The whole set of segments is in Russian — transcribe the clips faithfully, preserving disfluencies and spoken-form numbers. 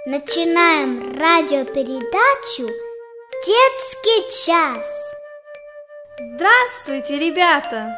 Начинаем радиопередачу «Детский час». Здравствуйте, ребята!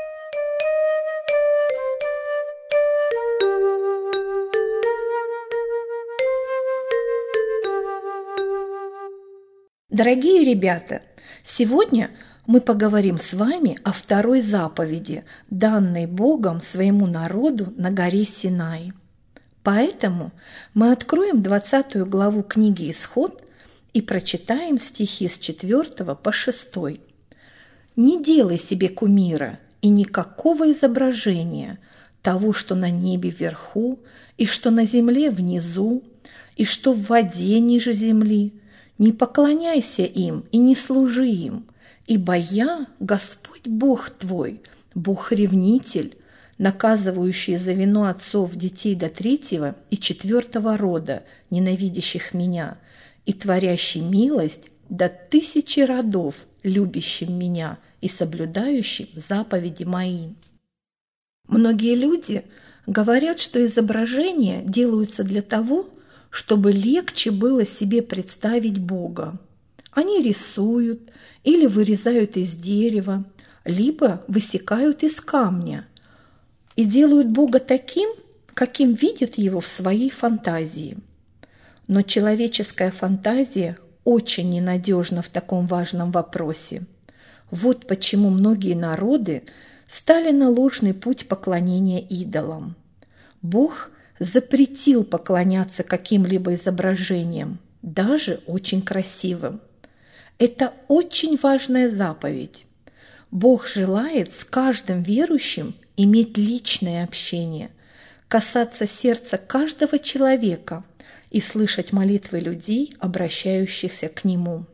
Дорогие ребята, сегодня мы поговорим с вами о второй заповеди, данной Богом своему народу на горе Синай. Поэтому мы откроем двадцатую главу книги «Исход» и прочитаем стихи с четвёртого по шестой. «Не делай себе кумира и никакого изображения того, что на небе вверху, и что на земле внизу, и что в воде ниже земли. Не поклоняйся им и не служи им, ибо я, Господь Бог твой, Бог-ревнитель, наказывающий за вину отцов детей до третьего и четвертого рода, ненавидящих меня, и творящий милость до тысячи родов, любящим меня и соблюдающим заповеди мои». Многие люди говорят, что изображения делаются для того, чтобы легче было себе представить Бога. Они рисуют или вырезают из дерева, либо высекают из камня и делают Бога таким, каким видят его в своей фантазии. Но человеческая фантазия очень ненадежна в таком важном вопросе. Вот почему многие народы стали на ложный путь поклонения идолам. Бог запретил поклоняться каким-либо изображениям, даже очень красивым. Это очень важная заповедь. Бог желает с каждым верующим иметь личное общение, касаться сердца каждого человека и слышать молитвы людей, обращающихся к Нему.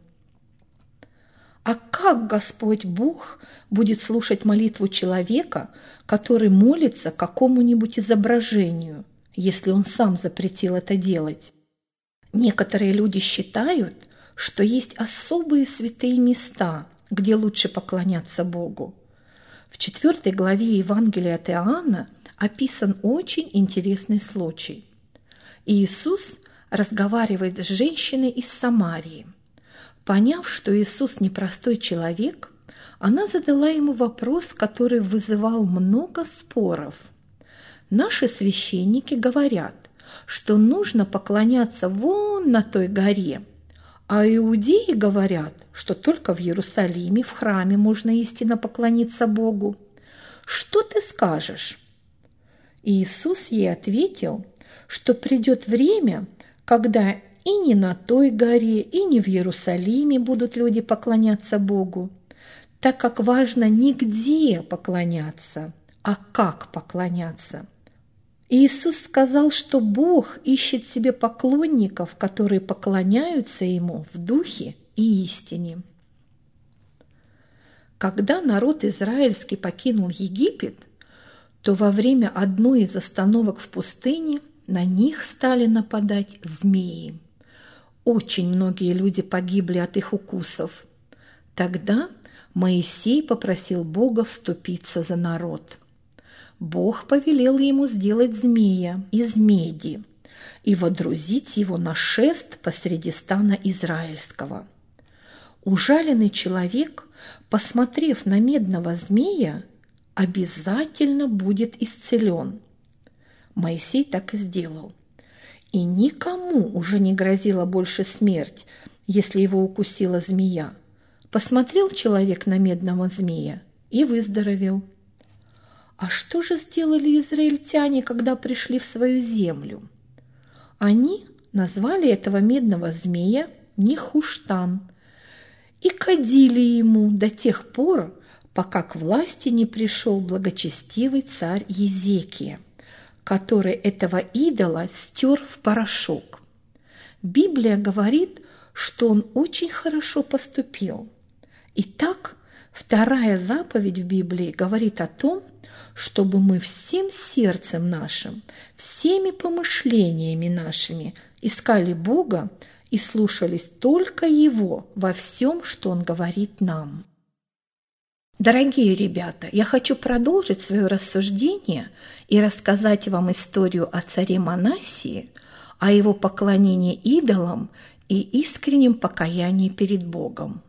А как Господь Бог будет слушать молитву человека, который молится какому-нибудь изображению, если он сам запретил это делать? Некоторые люди считают, что есть особые святые места, где лучше поклоняться Богу. В четвёртой главе Евангелия от Иоанна описан очень интересный случай. Иисус разговаривает с женщиной из Самарии. Поняв, что Иисус непростой человек, она задала ему вопрос, который вызывал много споров. Наши священники говорят, что нужно поклоняться вон на той горе, а иудеи говорят, что только в Иерусалиме, в храме можно истинно поклониться Богу. Что ты скажешь? Иисус ей ответил, что придет время, когда и не на той горе, и не в Иерусалиме будут люди поклоняться Богу, так как важно не где поклоняться, а как поклоняться. Иисус сказал, что Бог ищет себе поклонников, которые поклоняются Ему в духе и истине. Когда народ израильский покинул Египет, то во время одной из остановок в пустыне на них стали нападать змеи. Очень многие люди погибли от их укусов. Тогда Моисей попросил Бога вступиться за народ. Бог повелел ему сделать змея из меди и водрузить его на шест посреди стана израильского. Ужаленный человек, посмотрев на медного змея, обязательно будет исцелен. Моисей так и сделал. И никому уже не грозила больше смерть, если его укусила змея. Посмотрел человек на медного змея и выздоровел. А что же сделали израильтяне, когда пришли в свою землю? Они назвали этого медного змея Нехуштан и кадили ему до тех пор, пока к власти не пришел благочестивый царь Езекия, который этого идола стер в порошок. Библия говорит, что он очень хорошо поступил. Итак, вторая заповедь в Библии говорит о том, чтобы мы всем сердцем нашим, всеми помышлениями нашими искали Бога и слушались только Его во всем, что Он говорит нам. Дорогие ребята, я хочу продолжить свое рассуждение и рассказать вам историю о царе Манассии, о его поклонении идолам и искреннем покаянии перед Богом.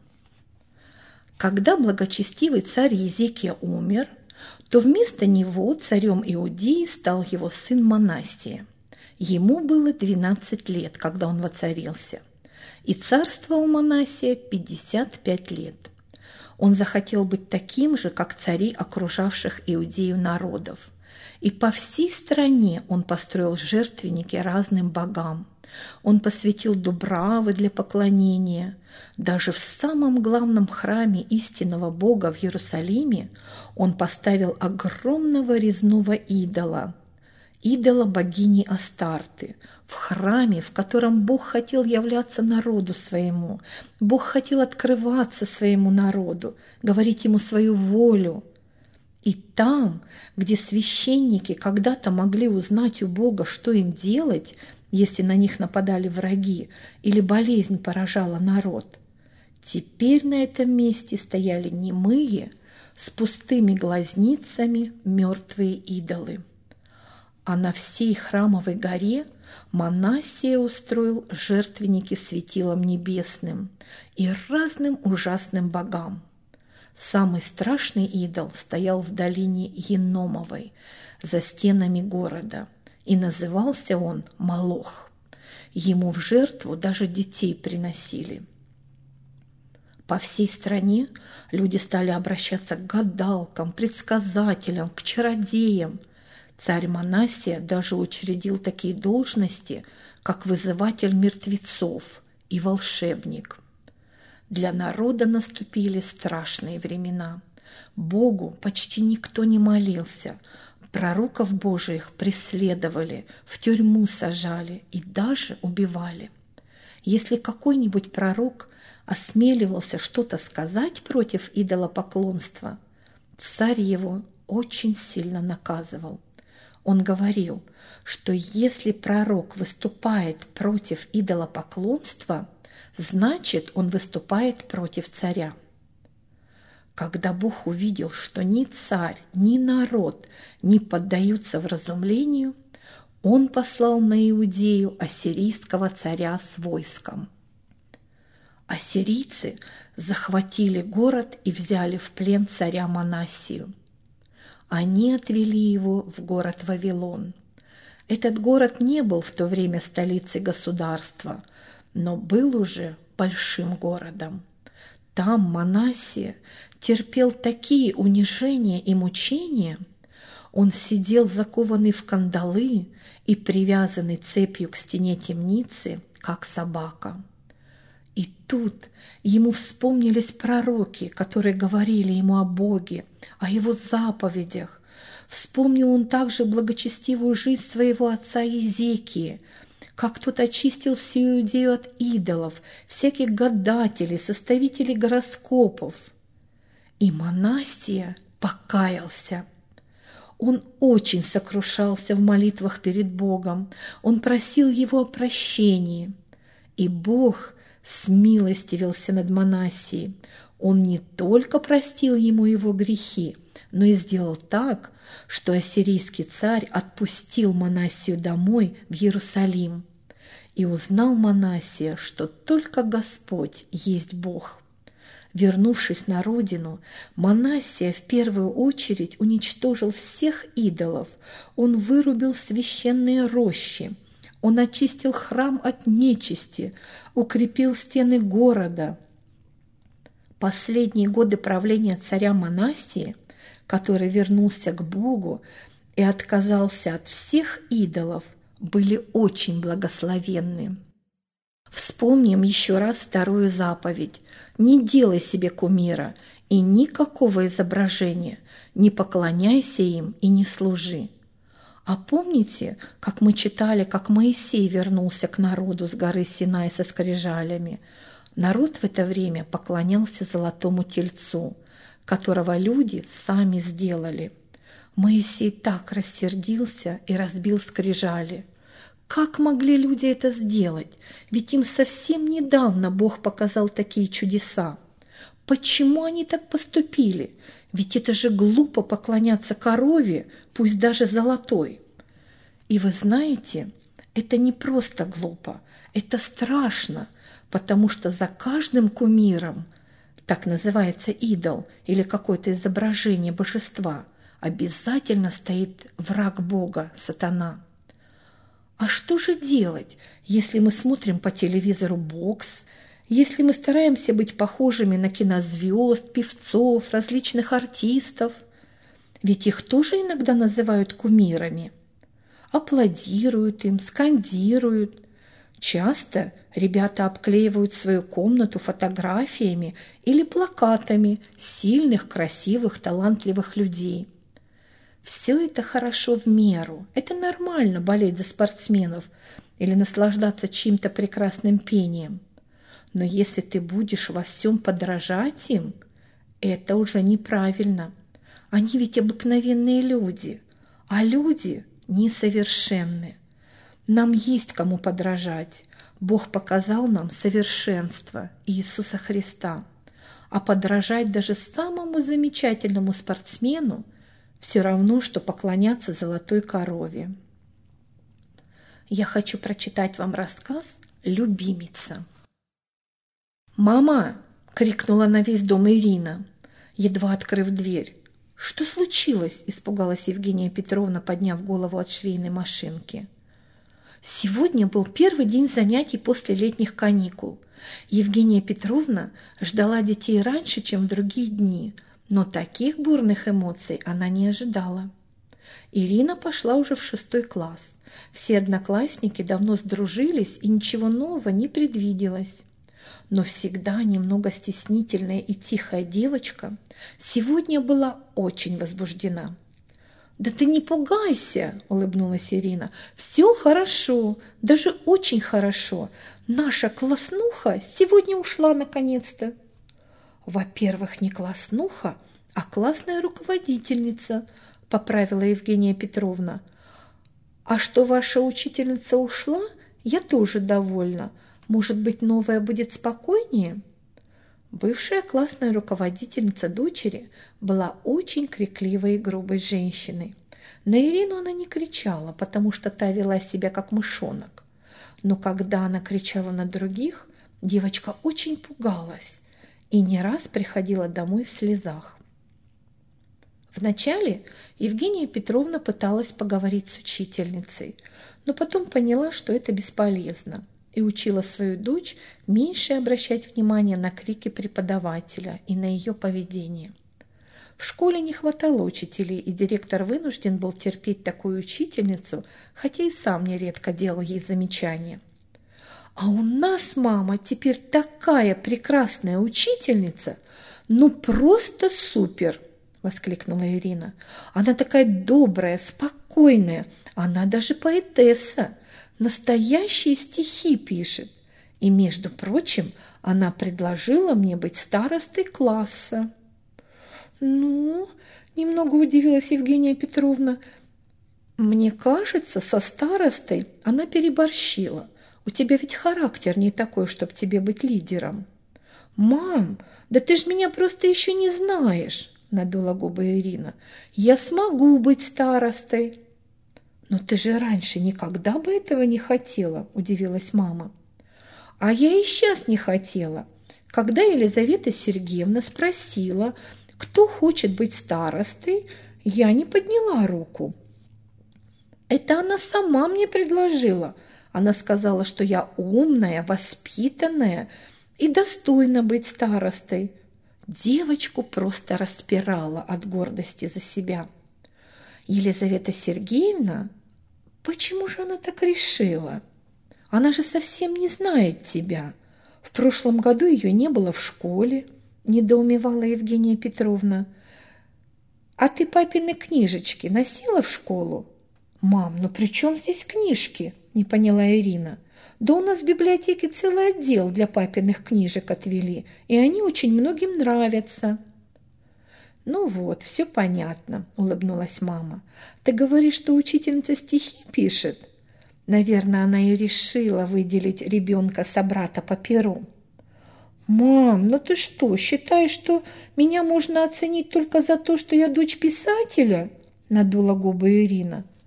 Когда благочестивый царь Езекия умер, то вместо него царем Иудеи стал его сын Манассия. Ему было двенадцать лет, когда он воцарился, и царствовал Манассия пятьдесят пять лет. Он захотел быть таким же, как цари окружавших Иудею народов, и по всей стране он построил жертвенники разным богам. Он посвятил дубравы для поклонения. Даже в самом главном храме истинного Бога в Иерусалиме он поставил огромного резного идола, идола богини Астарты, в храме, в котором Бог хотел являться народу своему. Бог хотел открываться своему народу, говорить ему свою волю. И там, где священники когда-то могли узнать у Бога, что им делать, если на них нападали враги или болезнь поражала народ, теперь на этом месте стояли немые, с пустыми глазницами мертвые идолы. А на всей храмовой горе Манассия устроил жертвенники светилам небесным и разным ужасным богам. Самый страшный идол стоял в долине Еномовой, за стенами города, и назывался он Молох. Ему в жертву даже детей приносили. По всей стране люди стали обращаться к гадалкам, предсказателям, к чародеям. Царь Манассия даже учредил такие должности, как вызыватель мертвецов и волшебник. Для народа наступили страшные времена. Богу почти никто не молился. Пророков Божиих преследовали, в тюрьму сажали и даже убивали. Если какой-нибудь пророк осмеливался что-то сказать против идолопоклонства, царь его очень сильно наказывал. Он говорил, что если пророк выступает против идолопоклонства, значит, он выступает против царя. Когда Бог увидел, что ни царь, ни народ не поддаются вразумлению, он послал на Иудею ассирийского царя с войском. Ассирийцы захватили город и взяли в плен царя Манассию. Они отвели его в город Вавилон. Этот город не был в то время столицей государства, но был уже большим городом. Там Манассия терпел такие унижения и мучения. Он сидел закованный в кандалы и привязанный цепью к стене темницы, как собака. И тут ему вспомнились пророки, которые говорили ему о Боге, о его заповедях. Вспомнил он также благочестивую жизнь своего отца Езекии, как тот очистил всю Иудею от идолов, всяких гадателей, составителей гороскопов. И Манассия покаялся. Он очень сокрушался в молитвах перед Богом, он просил его о прощении. И Бог смилостивился над Манассией. Он не только простил ему его грехи, но и сделал так, что ассирийский царь отпустил Манассию домой в Иерусалим. И узнал Манассия, что только Господь есть Бог. Вернувшись на родину, Манассия в первую очередь уничтожил всех идолов. Он вырубил священные рощи. Он очистил храм от нечисти, укрепил стены города. Последние годы правления царя Манассии, который вернулся к Богу и отказался от всех идолов, были очень благословенны. Вспомним еще раз вторую заповедь. Не делай себе кумира и никакого изображения, не поклоняйся им и не служи. А помните, как мы читали, как Моисей вернулся к народу с горы Синай со скрижалями? Народ в это время поклонялся золотому тельцу, которого люди сами сделали. Моисей так рассердился и разбил скрижали. Как могли люди это сделать? Ведь им совсем недавно Бог показал такие чудеса. Почему они так поступили? Ведь это же глупо поклоняться корове, пусть даже золотой. И вы знаете, Это не просто глупо, это страшно, потому что за каждым кумиром, так называется идол или какое-то изображение божества, обязательно стоит враг Бога, сатана. А что же делать, если мы смотрим по телевизору бокс, если мы стараемся быть похожими на кинозвезд, певцов, различных артистов? Ведь их тоже иногда называют кумирами. Аплодируют им, скандируют. Часто ребята обклеивают свою комнату фотографиями или плакатами сильных, красивых, талантливых людей. Все это хорошо в меру. Это нормально болеть за спортсменов или наслаждаться чьим-то прекрасным пением. Но если ты будешь во всем подражать им, это уже неправильно. Они ведь обыкновенные люди, а люди несовершенны. Нам есть кому подражать. Бог показал нам совершенство Иисуса Христа. А подражать даже самому замечательному спортсмену все равно, что поклоняться золотой корове. Я хочу прочитать вам рассказ «Любимица». «Мама!» – крикнула на весь дом Ирина, едва открыв дверь. «Что случилось?» – испугалась Евгения Петровна, подняв голову от швейной машинки. Сегодня был первый день занятий после летних каникул. Евгения Петровна ждала детей раньше, чем в другие дни, но таких бурных эмоций она не ожидала. Ирина пошла уже в шестой класс. Все одноклассники давно сдружились, и ничего нового не предвиделось. Но всегда немного стеснительная и тихая девочка сегодня была очень возбуждена. «Да ты не пугайся!» – улыбнулась Ирина. «Все хорошо, даже очень хорошо. Наша класснуха сегодня ушла наконец-то». «Во-первых, не класснуха, а классная руководительница», – поправила Евгения Петровна. «А что ваша учительница ушла, я тоже довольна. Может быть, новая будет спокойнее?» Бывшая классная руководительница дочери была очень крикливой и грубой женщиной. На Ирину она не кричала, потому что та вела себя как мышонок. Но когда она кричала на других, девочка очень пугалась и не раз приходила домой в слезах. Вначале Евгения Петровна пыталась поговорить с учительницей, но потом поняла, что это бесполезно, и учила свою дочь меньше обращать внимание на крики преподавателя и на ее поведение. В школе не хватало учителей, и директор вынужден был терпеть такую учительницу, хотя и сам нередко делал ей замечания. «А у нас, мама, теперь такая прекрасная учительница! Ну, просто супер!» – воскликнула Ирина. «Она такая добрая, спокойная, она даже поэтесса. Настоящие стихи пишет. И, между прочим, она предложила мне быть старостой класса». «Ну, – немного удивилась Евгения Петровна, – мне кажется, со старостой она переборщила. У тебя ведь характер не такой, чтобы тебе быть лидером». «Мам, да ты ж меня просто еще не знаешь», – надула губы Ирина. «Я смогу быть старостой». «Но ты же раньше никогда бы этого не хотела», – удивилась мама. «А я и сейчас не хотела. Когда Елизавета Сергеевна спросила, кто хочет быть старостой, я не подняла руку. Это она сама мне предложила. Она сказала, что я умная, воспитанная и достойна быть старостой». Девочку просто распирала от гордости за себя. «Елизавета Сергеевна? Почему же она так решила? Она же совсем не знает тебя. В прошлом году ее не было в школе», – недоумевала Евгения Петровна. «А ты папины книжечки носила в школу?» «Мам, ну при чем здесь книжки?» – не поняла Ирина. «Да у нас в библиотеке целый отдел для папиных книжек отвели, и они очень многим нравятся». «Ну вот, все понятно», – улыбнулась мама. «Ты говоришь, что учительница стихи пишет?» Наверное, она и решила выделить ребенка собрата по перу. «Мам, ну ты что, считаешь, что меня можно оценить только за то, что я дочь писателя?» – надула губы Ирина.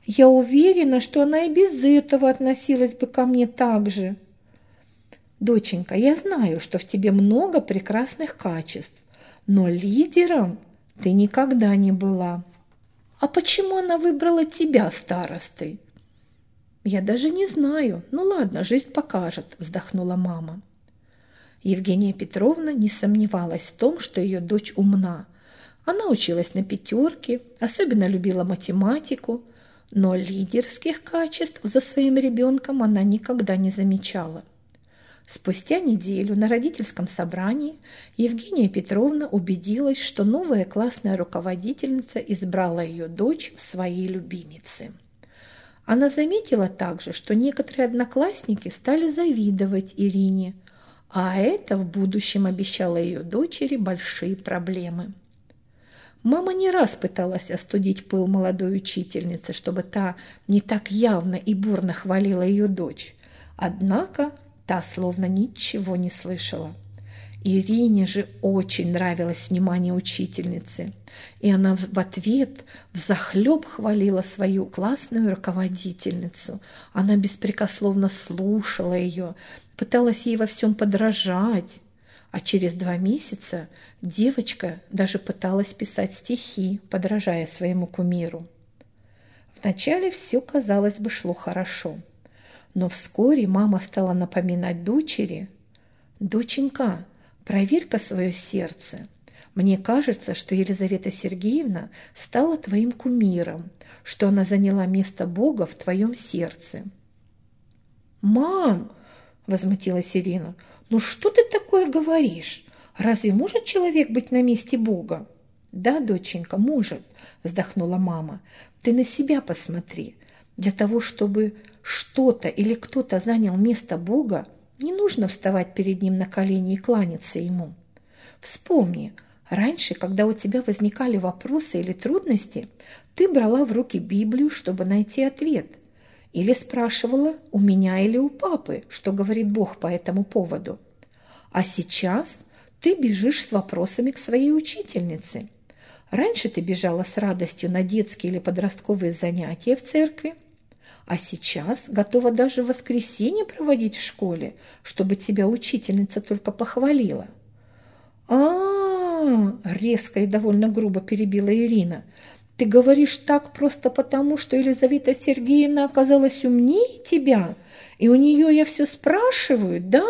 Я уверена, что она и без этого относилась бы ко мне так же. Доченька, я знаю, что в тебе много прекрасных качеств, но лидером ты никогда не была. А почему она выбрала тебя старостой? Я даже не знаю. Ну ладно, жизнь покажет, вздохнула мама. Евгения Петровна не сомневалась в том, что ее дочь умна. Она училась на пятерке, особенно любила математику, но лидерских качеств за своим ребенком она никогда не замечала. Спустя неделю на родительском собрании Евгения Петровна убедилась, что новая классная руководительница избрала ее дочь в свои любимицы. Она заметила также, что некоторые одноклассники стали завидовать Ирине, а это в будущем обещало ее дочери большие проблемы. Мама не раз пыталась остудить пыл молодой учительницы, чтобы та не так явно и бурно хвалила ее дочь. Однако та словно ничего не слышала. Ирине же очень нравилось внимание учительницы, и она в ответ взахлеб хвалила свою классную руководительницу. Она беспрекословно слушала ее, пыталась ей во всем подражать. А через два месяца девочка даже пыталась писать стихи, подражая своему кумиру. Вначале все, казалось бы, шло хорошо. Но вскоре мама стала напоминать дочери: «Доченька, проверь-ка свое сердце. Мне кажется, что Елизавета Сергеевна стала твоим кумиром, что она заняла место Бога в твоем сердце». «Мам!» – возмутилась Ирина. «Ну что ты такое говоришь? Разве может человек быть на месте Бога?» «Да, доченька, может», – вздохнула мама. «Ты на себя посмотри. Для того, чтобы что-то или кто-то занял место Бога, не нужно вставать перед ним на колени и кланяться ему. Вспомни, раньше, когда у тебя возникали вопросы или трудности, ты брала в руки Библию, чтобы найти ответ. Или спрашивала у меня или у папы, что говорит Бог по этому поводу. А сейчас ты бежишь с вопросами к своей учительнице. Раньше ты бежала с радостью на детские или подростковые занятия в церкви, а сейчас готова даже в воскресенье проводить в школе, чтобы тебя учительница только похвалила». «А-а-а!» – резко и довольно грубо перебила Ирина. «Ты говоришь так просто потому, что Елизавета Сергеевна оказалась умнее тебя, и у нее я все спрашиваю, да?»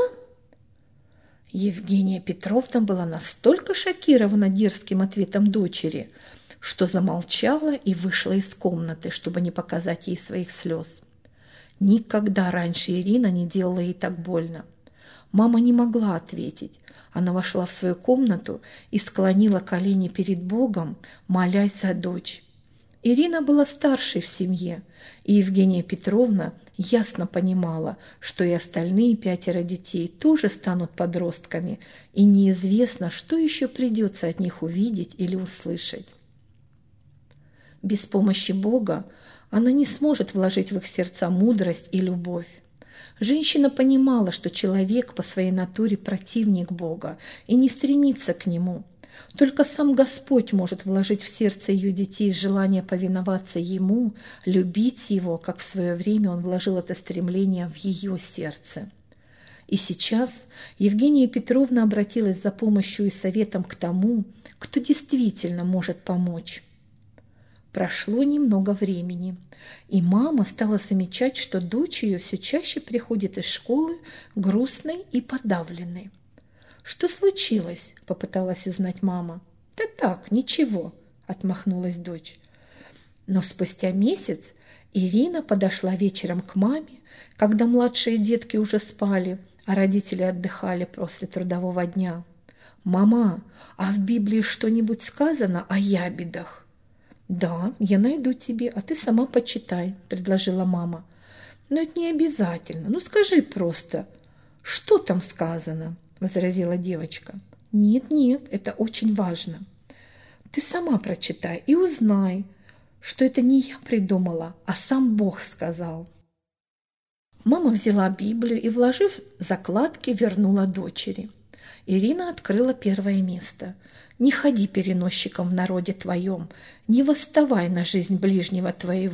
Евгения Петровна была настолько шокирована дерзким ответом дочери, что замолчала и вышла из комнаты, чтобы не показать ей своих слез. Никогда раньше Ирина не делала ей так больно. Мама не могла ответить. Она вошла в свою комнату и склонила колени перед Богом, молясь за дочь. Ирина была старшей в семье, и Евгения Петровна ясно понимала, что и остальные пятеро детей тоже станут подростками, и неизвестно, что еще придется от них увидеть или услышать. Без помощи Бога она не сможет вложить в их сердца мудрость и любовь. Женщина понимала, что человек по своей натуре противник Бога и не стремится к Нему. Только сам Господь может вложить в сердце ее детей желание повиноваться Ему, любить Его, как в свое время Он вложил это стремление в ее сердце. И сейчас Евгения Петровна обратилась за помощью и советом к тому, кто действительно может помочь. Прошло немного времени, и мама стала замечать, что дочь ее все чаще приходит из школы грустной и подавленной. «Что случилось?» – попыталась узнать мама. «Да так, ничего», – отмахнулась дочь. Но спустя месяц Ирина подошла вечером к маме, когда младшие детки уже спали, а родители отдыхали после трудового дня. «Мама, а в Библии что-нибудь сказано о ябедах?» «Да, я найду тебе, а ты сама почитай», – предложила мама. «Но это не обязательно. Ну скажи просто, что там сказано?» – возразила девочка. «Нет, нет, это очень важно. Ты сама прочитай и узнай, что это не я придумала, а сам Бог сказал». Мама взяла Библию и, вложив закладки, вернула дочери. Ирина открыла первое место. «Не ходи переносчиком в народе твоем, не восставай на жизнь ближнего твоего».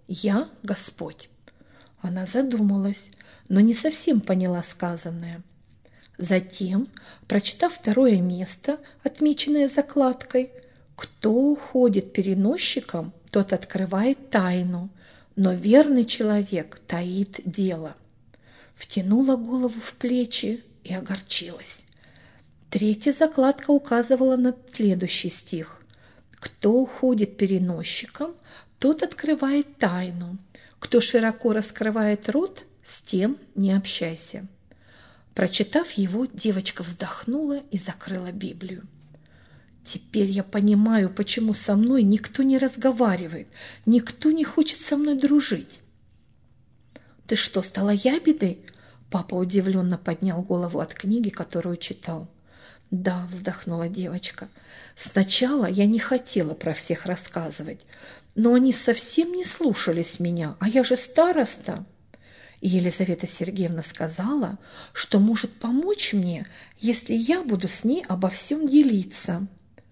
«Я Господь». Она задумалась, но не совсем поняла сказанное. Затем, прочитав второе место, отмеченное закладкой, «Кто уходит переносчиком, тот открывает тайну, но верный человек таит дело», втянула голову в плечи и огорчилась. Третья закладка указывала на следующий стих. «Кто уходит переносчиком, тот открывает тайну. Кто широко раскрывает рот, с тем не общайся». Прочитав его, девочка вздохнула и закрыла Библию. «Теперь я понимаю, почему со мной никто не разговаривает, никто не хочет со мной дружить». «Ты что, стала ябедой?» Папа удивленно поднял голову от книги, которую читал. «Да», – вздохнула девочка, – «сначала я не хотела про всех рассказывать, но они совсем не слушались меня, а я же староста». И Елизавета Сергеевна сказала, что может помочь мне, если я буду с ней обо всем делиться.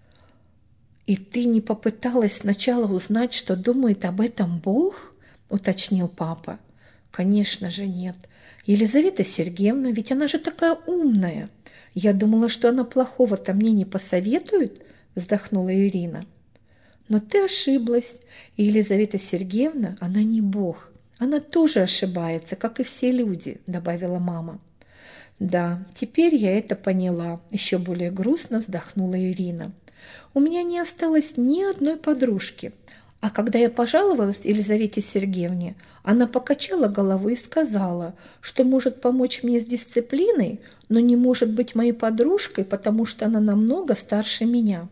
«И ты не попыталась сначала узнать, что думает об этом Бог?» – уточнил папа. «Конечно же нет. Елизавета Сергеевна, ведь она же такая умная. Я думала, что она плохого-то мне не посоветует», – вздохнула Ирина. «Но ты ошиблась. И Елизавета Сергеевна, она не Бог. Она тоже ошибается, как и все люди», – добавила мама. «Да, теперь я это поняла», – еще более грустно вздохнула Ирина. «У меня не осталось ни одной подружки. А когда я пожаловалась Елизавете Сергеевне, она покачала головой и сказала, что может помочь мне с дисциплиной, но не может быть моей подружкой, потому что она намного старше меня».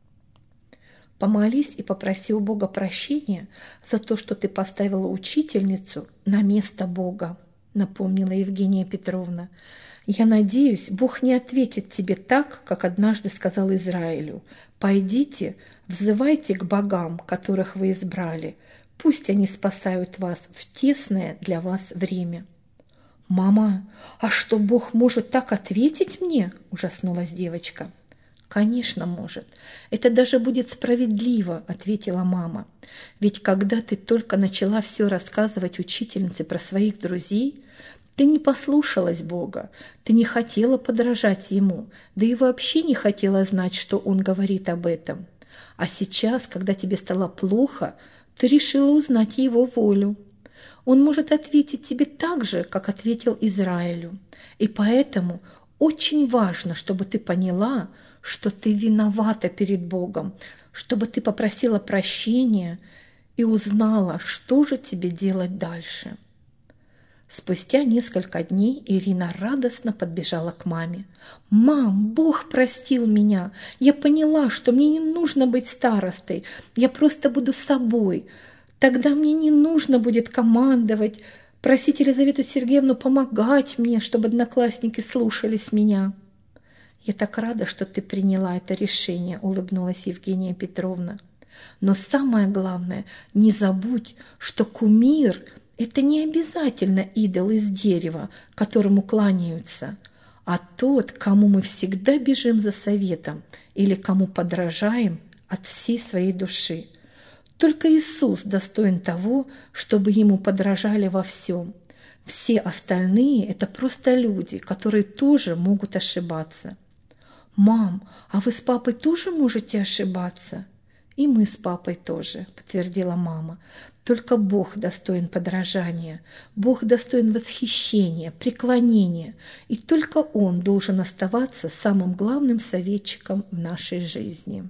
«Помолись и попроси у Бога прощения за то, что ты поставила учительницу на место Бога», – напомнила Евгения Петровна. «Я надеюсь, Бог не ответит тебе так, как однажды сказал Израилю. Пойдите, взывайте к богам, которых вы избрали. Пусть они спасают вас в тесное для вас время». «Мама, а что, Бог может так ответить мне?» – ужаснулась девочка. «Конечно, может. Это даже будет справедливо», – ответила мама. «Ведь когда ты только начала все рассказывать учительнице про своих друзей, ты не послушалась Бога, ты не хотела подражать Ему, да и вообще не хотела знать, что Он говорит об этом. А сейчас, когда тебе стало плохо, ты решила узнать Его волю. Он может ответить тебе так же, как ответил Израилю. И поэтому очень важно, чтобы ты поняла, что ты виновата перед Богом, чтобы ты попросила прощения и узнала, что же тебе делать дальше». Спустя несколько дней Ирина радостно подбежала к маме. «Мам, Бог простил меня. Я поняла, что мне не нужно быть старостой. Я просто буду собой. Тогда мне не нужно будет командовать, просить Елизавету Сергеевну помогать мне, чтобы одноклассники слушались меня». «Я так рада, что ты приняла это решение», – улыбнулась Евгения Петровна. «Но самое главное, не забудь, что кумир – это не обязательно идол из дерева, которому кланяются, а тот, кому мы всегда бежим за советом или кому подражаем от всей своей души. Только Иисус достоин того, чтобы ему подражали во всем. Все остальные – это просто люди, которые тоже могут ошибаться». «Мам, а вы с папой тоже можете ошибаться?» «И мы с папой тоже», – подтвердила мама. «Только Бог достоин подражания, Бог достоин восхищения, преклонения, и только Он должен оставаться самым главным советчиком в нашей жизни».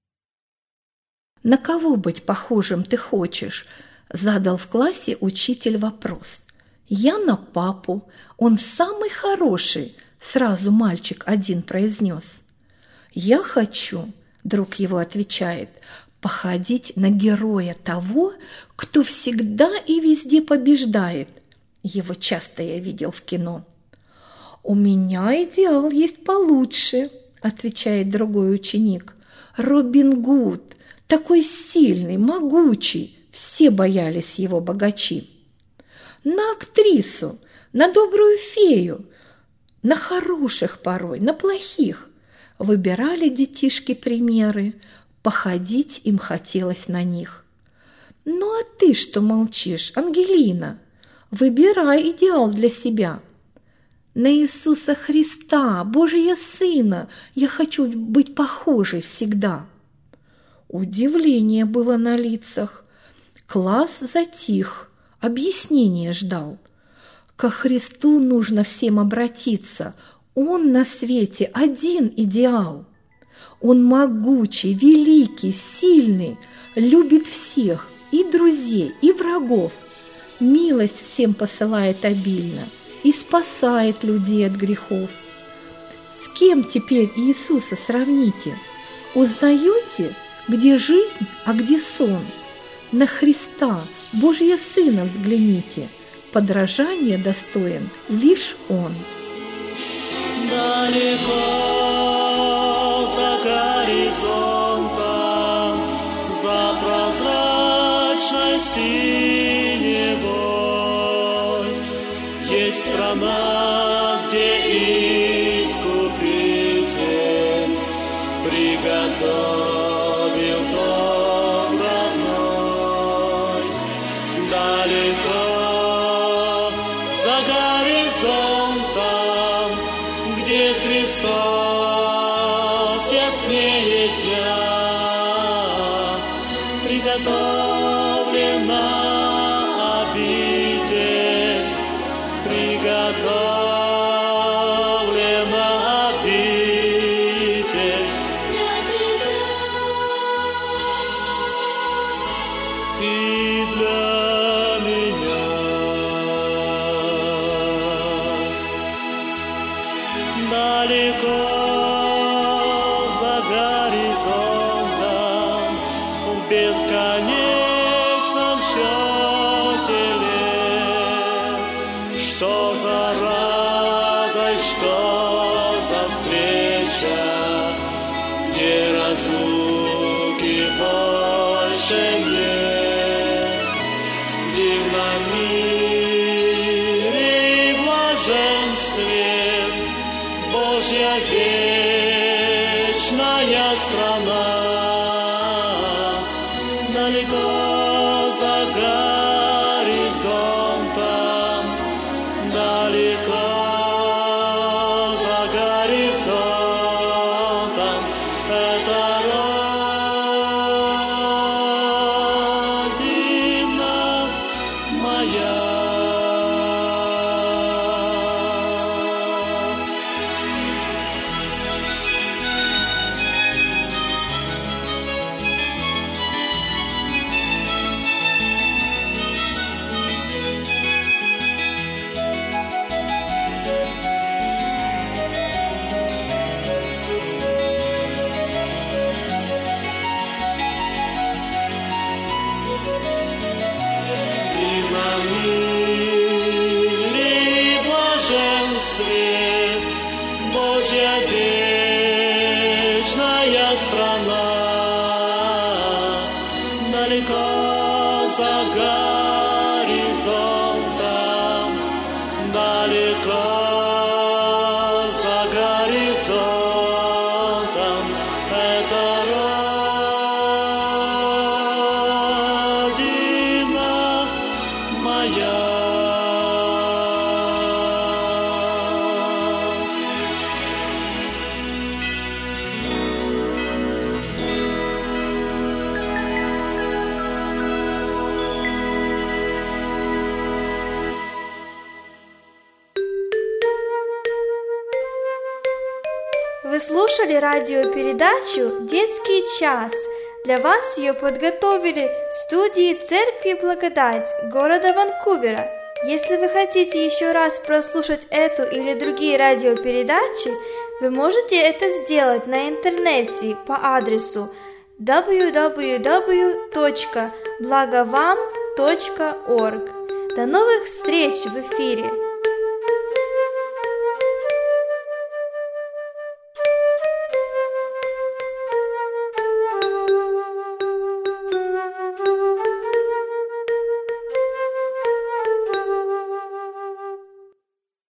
«На кого быть похожим ты хочешь?» – задал в классе учитель вопрос. «Я на папу, он самый хороший», – сразу мальчик один произнес. «Я хочу», – друг его отвечает, – «походить на героя того, кто всегда и везде побеждает». Его часто я видел в кино. «У меня идеал есть получше», – отвечает другой ученик. «Робин Гуд, такой сильный, могучий, все боялись его богачи». «На актрису, на добрую фею, на хороших порой, на плохих». Выбирали детишки примеры, походить им хотелось на них. Ну а ты что молчишь, Ангелина? Выбирай идеал для себя. На Иисуса Христа, Божия Сына, я хочу быть похожей всегда. Удивление было на лицах. Класс затих, объяснение ждал. Ко Христу нужно всем обратиться. Он на свете один идеал. Он могучий, великий, сильный, любит всех, и друзей, и врагов. Милость всем посылает обильно и спасает людей от грехов. С кем теперь Иисуса сравните? Узнаете, где жизнь, а где сон? На Христа, Божьего Сына взгляните, подражания достоин лишь Он. Далеко за горизонтом, за прозрачной синевой есть страна, где Искупитель приготовил дом родной. Далеко за горизонтом, где Христос яснее дня, приготовлена обитель, приготовлена обитель для тебя и для меня. Далеко за горизонтом, в бесконечном счете лет, что за радость, что за встреча, где разлуки больше нет, в дивном мире и блаженстве Божья вечная страна. Далеко за горизонтом, далеко за горизонтом, это Родина моя. И блаженстве Божья вечная страна. Далеко за горизонтом, далеко за горизонтом, это Родина моя. Вы слушали радиопередачу «Детский час». Для вас ее подготовили в студии Церкви Благодать города Ванкувера. Если вы хотите еще раз прослушать эту или другие радиопередачи, вы можете это сделать на интернете по адресу дабл ю дабл ю дабл ю точка благовам точка орг. До новых встреч в эфире!